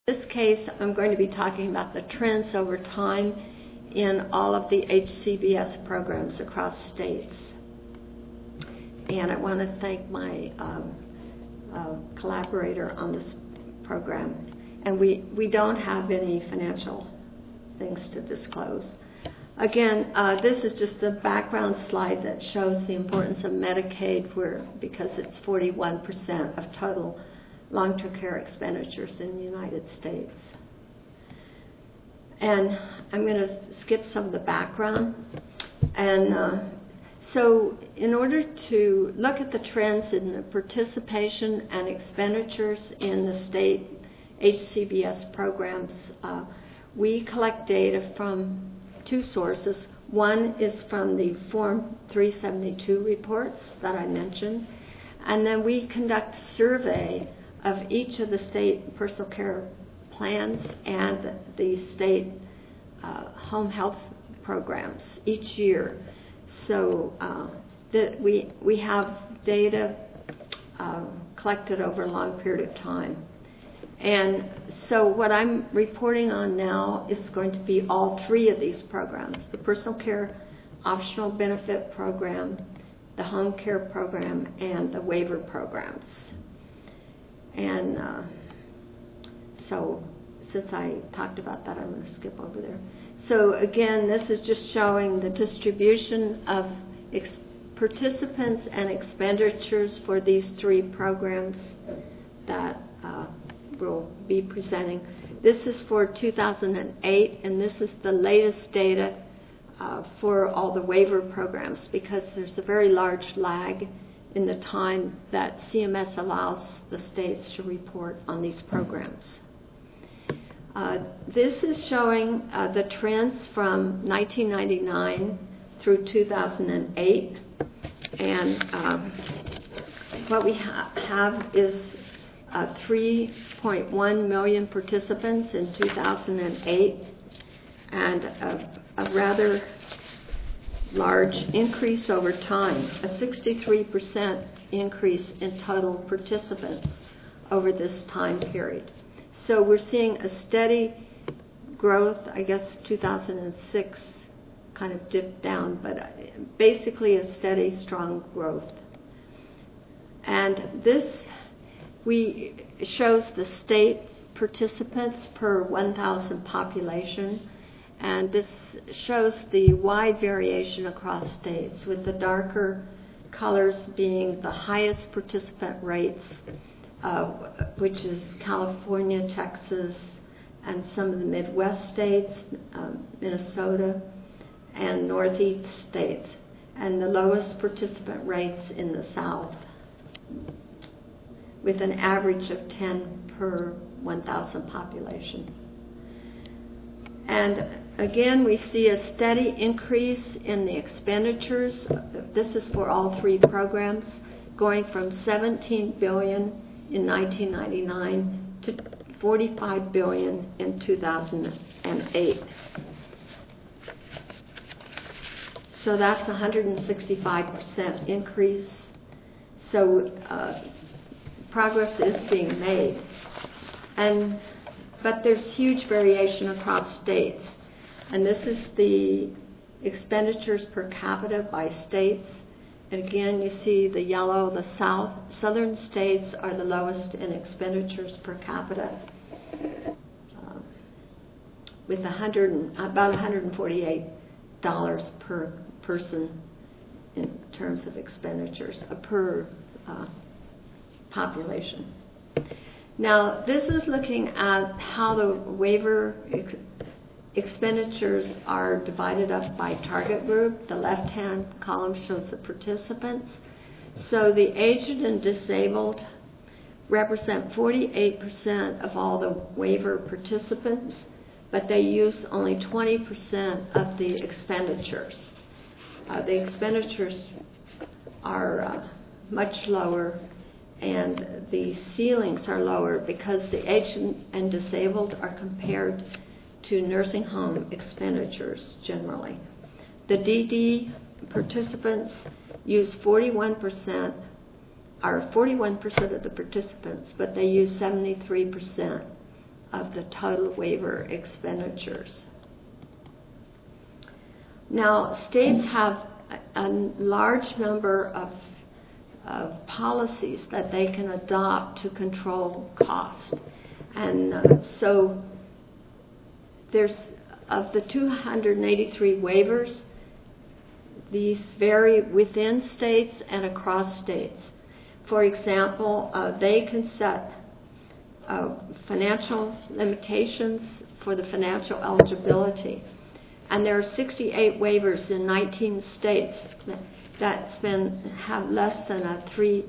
In this case, I'm going to be talking about the trends over time in all of the HCBS programs across states. And I want to thank my collaborator on this program. And we don't have any financial things to disclose. Again, this is just a background slide that shows the importance of Medicaid, because it's 41% of total long-term care expenditures in the United States. And I'm going to skip some of the background. And so in order to look at the trends in the participation and expenditures in the state HCBS programs, we collect data from two sources. One is from the Form 372 reports that I mentioned, and then we conduct a survey of each of the state personal care plans and the state home health programs each year. So we have data collected over a long period of time. And so what I'm reporting on now is going to be all three of these programs: the personal care optional benefit program, the home care program, and the waiver programs. And so since I talked about that, I'm going to skip over there. So again, this is just showing the distribution of participants and expenditures for these three programs that we'll be presenting. This is for 2008, and this is the latest data for all the waiver programs, because there's a very large lag in the time that CMS allows the states to report on these programs. This is showing the trends from 1999 through 2008, and what we have is 3.1 million participants in 2008, and a rather large increase over time, a 63% increase in total participants over this time period. So we're seeing a steady growth. I guess 2006 kind of dipped down, but basically a steady, strong growth. And this shows the state participants per 1,000 population, and this shows the wide variation across states, with the darker colors being the highest participant rates, which is California, Texas, and some of the Midwest states, Minnesota, and Northeast states, and the lowest participant rates in the South, with an average of 10 per 1,000 population. And again, we see a steady increase in the expenditures. This is for all three programs, going from $17 billion in 1999 to $45 billion in 2008. So that's a 165% increase. So progress is being made. But there's huge variation across states. And this is the expenditures per capita by states. And again, you see the yellow, the southern states are the lowest in expenditures per capita, with about $148 per person in terms of expenditures per population. Now, this is looking at how the waiver expenditures are divided up by target group. The left-hand column shows the participants. So the aged and disabled represent 48% of all the waiver participants, but they use only 20% of the expenditures. The expenditures are much lower, and the ceilings are lower because the aged and disabled are compared to nursing home expenditures generally. The DD participants use 41% of the participants, but they use 73% of the total waiver expenditures. Now, states have a large number of policies that they can adopt to control cost. And so there's, of the 283 waivers, these vary within states and across states. For example, they can set financial limitations for the financial eligibility. And there are 68 waivers in 19 states that have less than a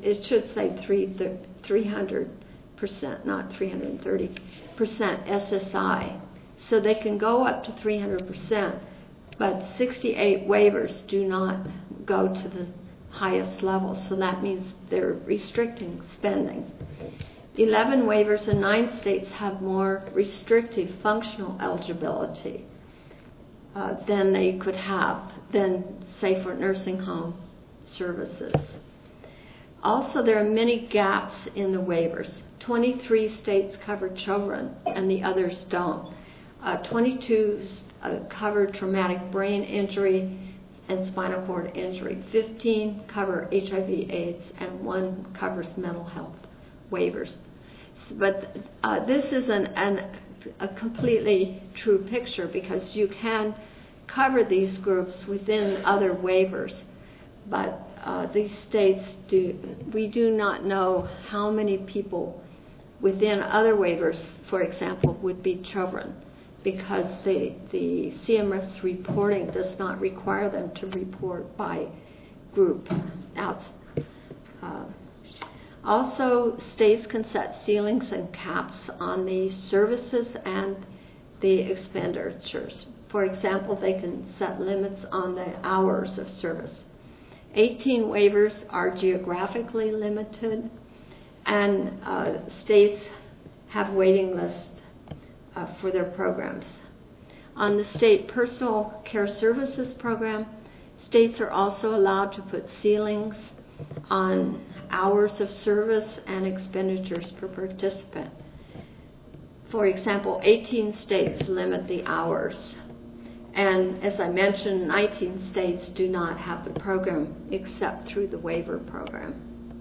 300%, not 330% SSI. So they can go up to 300%, but 68 waivers do not go to the highest level. So that means they're restricting spending. 11 waivers in 9 states have more restrictive functional eligibility than they could have, than, say, for nursing home services. Also, there are many gaps in the waivers. 23 states cover children, and the others don't. 22 cover traumatic brain injury and spinal cord injury. 15 cover HIV/AIDS, and 1 covers mental health waivers. But this isn't a completely true picture, because you can cover these groups within other waivers, but these states we do not know how many people within other waivers, for example, would be children, because the CMS reporting does not require them to report by group. Also, states can set ceilings and caps on the services and the expenditures. For example, they can set limits on the hours of service. 18 waivers are geographically limited, and states have waiting lists for their programs. On the state personal care services program, states are also allowed to put ceilings on hours of service and expenditures per participant. For example, 18 states limit the hours. And as I mentioned, 19 states do not have the program except through the waiver program.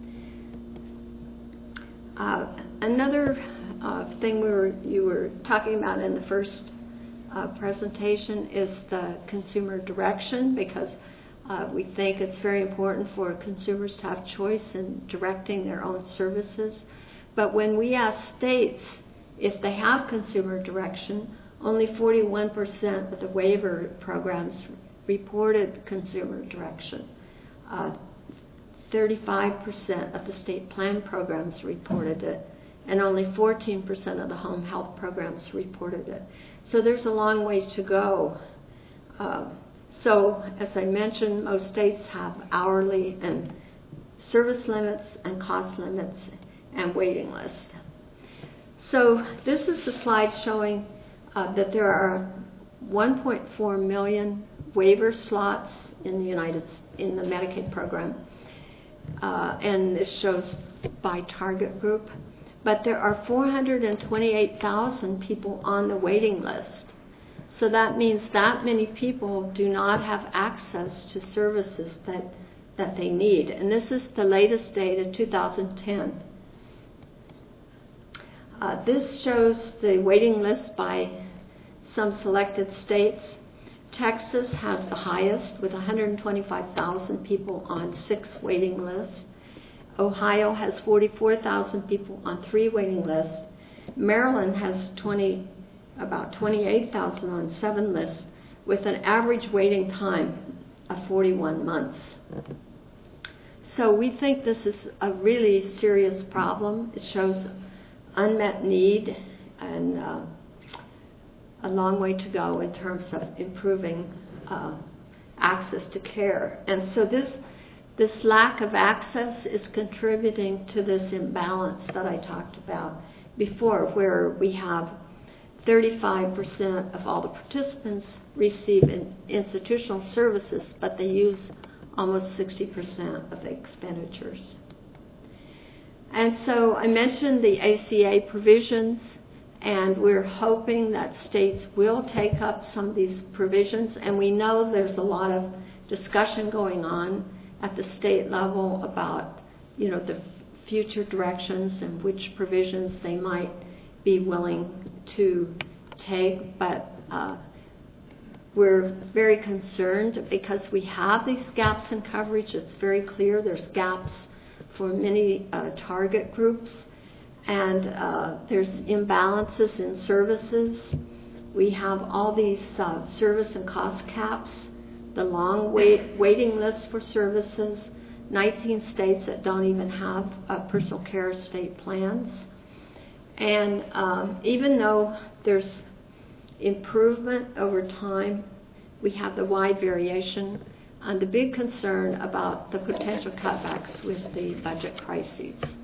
Another thing you were talking about in the first presentation is the consumer direction, because we think it's very important for consumers to have choice in directing their own services. But when we ask states if they have consumer direction, only 41% of the waiver programs reported consumer direction. 35% of the state plan programs reported it, and only 14% of the home health programs reported it. So there's a long way to go. So, as I mentioned, most states have hourly and service limits and cost limits and waiting lists. So this is a slide showing that there are 1.4 million waiver slots in the Medicaid program, and this shows by target group. But there are 428,000 people on the waiting list. So that means that many people do not have access to services that they need. And this is the latest data, 2010. This shows the waiting list by some selected states. Texas has the highest, with 125,000 people on 6 waiting lists. Ohio has 44,000 people on 3 waiting lists. Maryland has about 28,000 on 7 lists, with an average waiting time of 41 months. So we think this is a really serious problem. It shows unmet need and a long way to go in terms of improving access to care. And so this lack of access is contributing to this imbalance that I talked about before, where we have 35% of all the participants receive institutional services, but they use almost 60% of the expenditures. And so I mentioned the ACA provisions, And we're hoping that states will take up some of these provisions, and we know there's a lot of discussion going on at the state level about, the future directions and which provisions they might be willing to take. But we're very concerned because we have these gaps in coverage. It's very clear there's gaps for many target groups, and there's imbalances in services. We have all these service and cost caps, the long waiting list for services, 19 states that don't even have personal care state plans. And even though there's improvement over time, we have the wide variation and the big concern about the potential cutbacks with the budget crises.